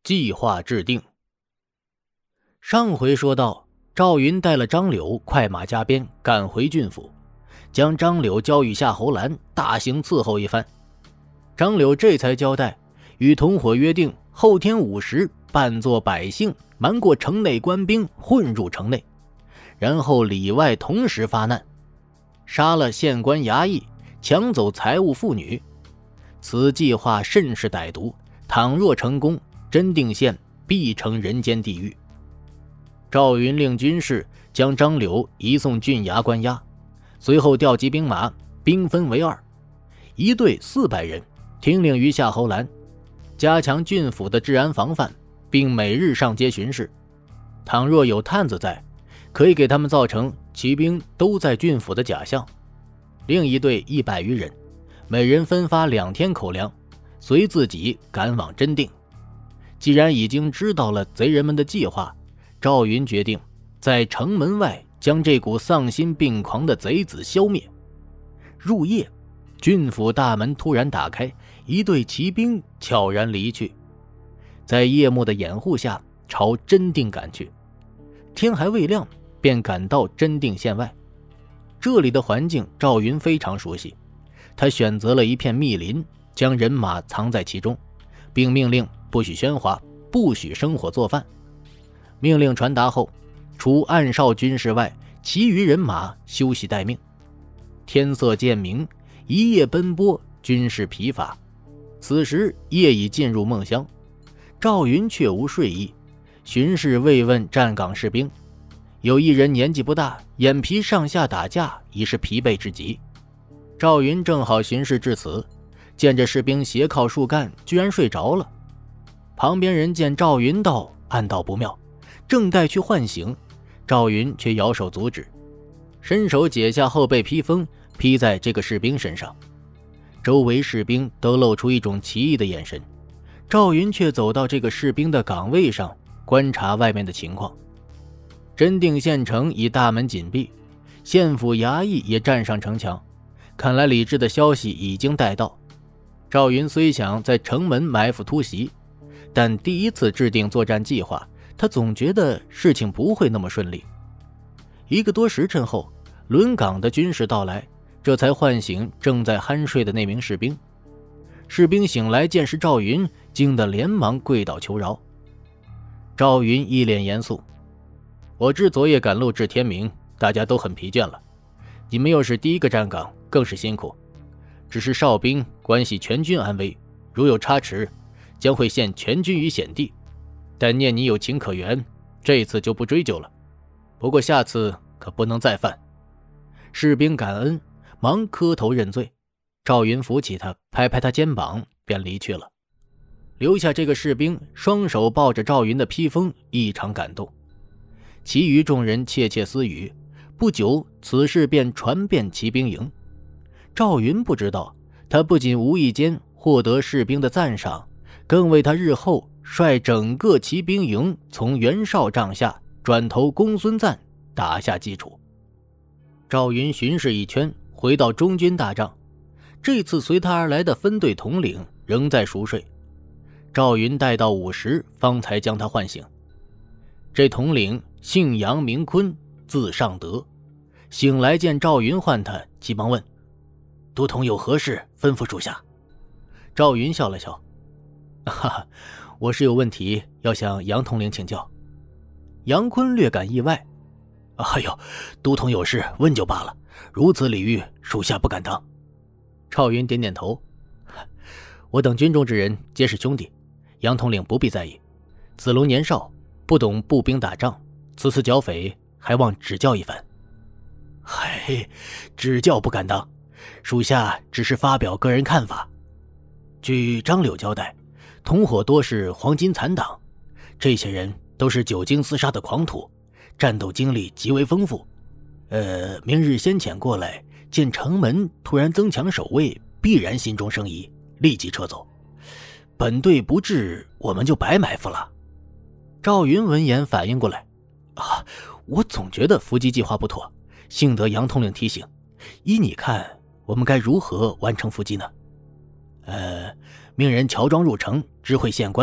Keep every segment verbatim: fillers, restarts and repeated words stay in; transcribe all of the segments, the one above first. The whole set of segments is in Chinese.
计划制定。上回说到，赵云带了张柳快马加鞭赶回郡府，将张柳交与夏侯兰，大刑伺候一番。张柳这才交代，与同伙约定后天午时扮作百姓，瞒过城内官兵，混入城内，然后里外同时发难，杀了县官衙役，抢走财物妇女。此计划甚是歹毒，倘若成功，真定县必成人间地狱。赵云令军士将张柳移送郡衙关押，随后调集兵马，兵分为二，一队四百人，听令于夏侯兰，加强郡府的治安防范，并每日上街巡视。倘若有探子在，可以给他们造成骑兵都在郡府的假象。另一队一百余人，每人分发两天口粮，随自己赶往真定。既然已经知道了贼人们的计划，赵云决定在城门外将这股丧心病狂的贼子消灭。入夜，郡府大门突然打开，一队骑兵悄然离去，在夜幕的掩护下朝真定赶去。天还未亮，便赶到真定县外。这里的环境赵云非常熟悉，他选择了一片密林，将人马藏在其中，并命令不许喧哗，不许生火做饭。命令传达后，除暗哨军士外，其余人马休息待命。天色渐明，一夜奔波，军士疲乏。此时夜已进入梦乡，赵云却无睡意，巡视慰问站岗士兵。有一人年纪不大，眼皮上下打架，已是疲惫至极。赵云正好巡视至此，见这士兵斜靠树干，居然睡着了。旁边人见赵云到，暗道不妙，正待去唤醒，赵云却摇手阻止，伸手解下后背披风，披在这个士兵身上。周围士兵都露出一种奇异的眼神，赵云却走到这个士兵的岗位上，观察外面的情况。真定县城已大门紧闭，县府衙役也站上城墙，看来李治的消息已经带到。赵云虽想在城门埋伏突袭，但第一次制定作战计划，他总觉得事情不会那么顺利。一个多时辰后，轮岗的军士到来，这才唤醒正在酣睡的那名士兵。士兵醒来见是赵云，惊得连忙跪倒求饶。赵云一脸严肃，我知昨夜赶路至天明，大家都很疲倦了，你们又是第一个站岗，更是辛苦。只是哨兵关系全军安危，如有差池，将会陷全军于险地。但念你有情可原，这次就不追究了，不过下次可不能再犯。士兵感恩，忙磕头认罪。赵云扶起他，拍拍他肩膀，便离去了。留下这个士兵双手抱着赵云的披风，异常感动。其余众人窃窃私语，不久此事便传遍骑兵营。赵云不知道，他不仅无意间获得士兵的赞赏，更为他日后率整个骑兵营从袁绍帐下转投公孙瓒打下基础。赵云巡视一圈，回到中军大帐，这次随他而来的分队统领仍在熟睡。赵云待到午时方才将他唤醒。这统领姓杨名坤，字尚德，醒来见赵云唤他，急忙问：都统有何事吩咐属下？赵云笑了笑，哈哈，我是有问题要向杨统领请教。杨坤略感意外，哎呦，都统有事问就罢了，如此礼遇属下不敢当。赵云点点头，我等军中之人皆是兄弟，杨统领不必在意。子龙年少，不懂步兵打仗，此次剿匪还望指教一番。嗨，指教不敢当，属下只是发表个人看法。据张柳交代，同伙多是黄金残党，这些人都是久经厮杀的狂徒，战斗经历极为丰富。呃，明日先遣过来，见城门突然增强守卫，必然心中生疑，立即撤走。本队不至，我们就白埋伏了。赵云闻言反应过来，啊，我总觉得伏击计划不妥，幸得杨统领提醒。依你看，我们该如何完成伏击呢？呃，命人乔装入城，知会县官，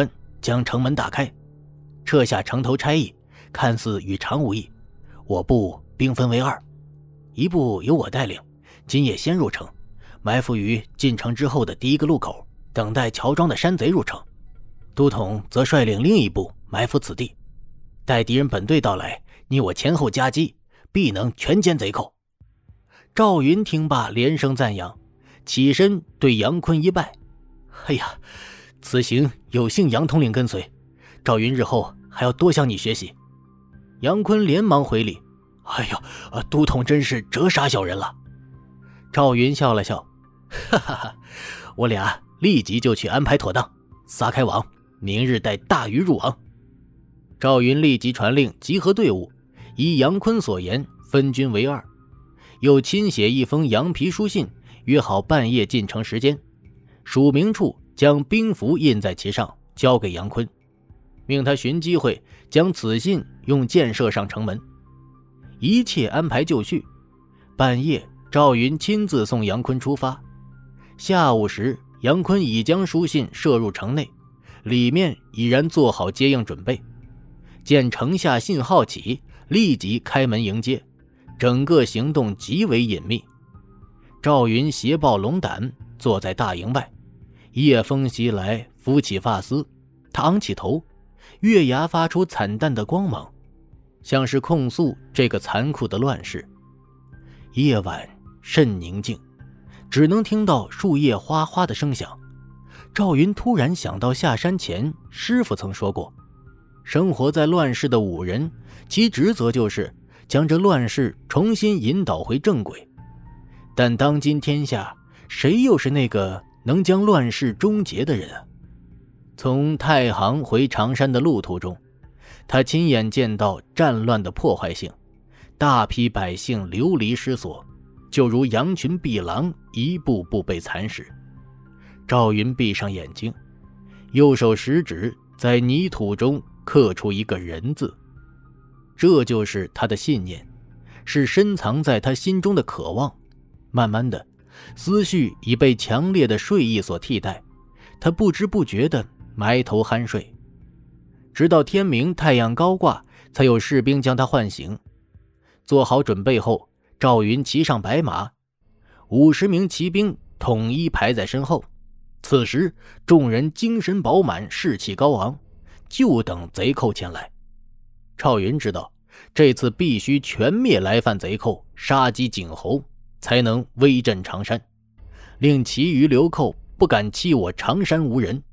将城门打开，撤下城头差役，看似与常无异。我部兵分为二，一部由我带领，今夜先入城，埋伏于进城之后的第一个路口，等待乔装的山贼入城。都统则率领另一部埋伏此地，待敌人本队到来，你我前后夹击，必能全歼贼寇。赵云听罢连声赞扬，起身对杨坤一拜：哎呀，此行有幸杨统领跟随，赵云日后还要多向你学习。杨坤连忙回礼：哎呦，都统真是折杀小人了。赵云笑了笑：哈哈哈，我俩立即就去安排妥当，撒开网，明日带大鱼入网。赵云立即传令集合队伍，依杨坤所言分军为二，又亲写一封羊皮书信，约好半夜进城时间，署名处将兵符印在其上，交给杨坤，命他寻机会将此信用箭射上城门。一切安排就绪，半夜赵云亲自送杨坤出发。下午时，杨坤已将书信射入城内，里面已然做好接应准备。见城下信号起，立即开门迎接，整个行动极为隐秘。赵云携抱龙胆坐在大营外，夜风袭来，拂起发丝，他昂起头，月牙发出惨淡的光芒，像是控诉这个残酷的乱世。夜晚甚宁静，只能听到树叶哗哗的声响。赵云突然想到下山前师傅曾说过，生活在乱世的武人，其职责就是将这乱世重新引导回正轨。但当今天下，谁又是那个能将乱世终结的人啊？从太行回常山的路途中，他亲眼见到战乱的破坏性，大批百姓流离失所，就如羊群避狼，一步步被蚕食。赵云闭上眼睛，右手食指在泥土中刻出一个人字，这就是他的信念，是深藏在他心中的渴望。慢慢的，思绪已被强烈的睡意所替代，他不知不觉地埋头酣睡，直到天明太阳高挂，才有士兵将他唤醒。做好准备后，赵云骑上白马，五十名骑兵统一排在身后。此时众人精神饱满，士气高昂，就等贼寇前来。赵云知道，这次必须全灭来犯贼寇，杀鸡儆猴，才能威震常山，令其余流寇不敢欺我常山无人。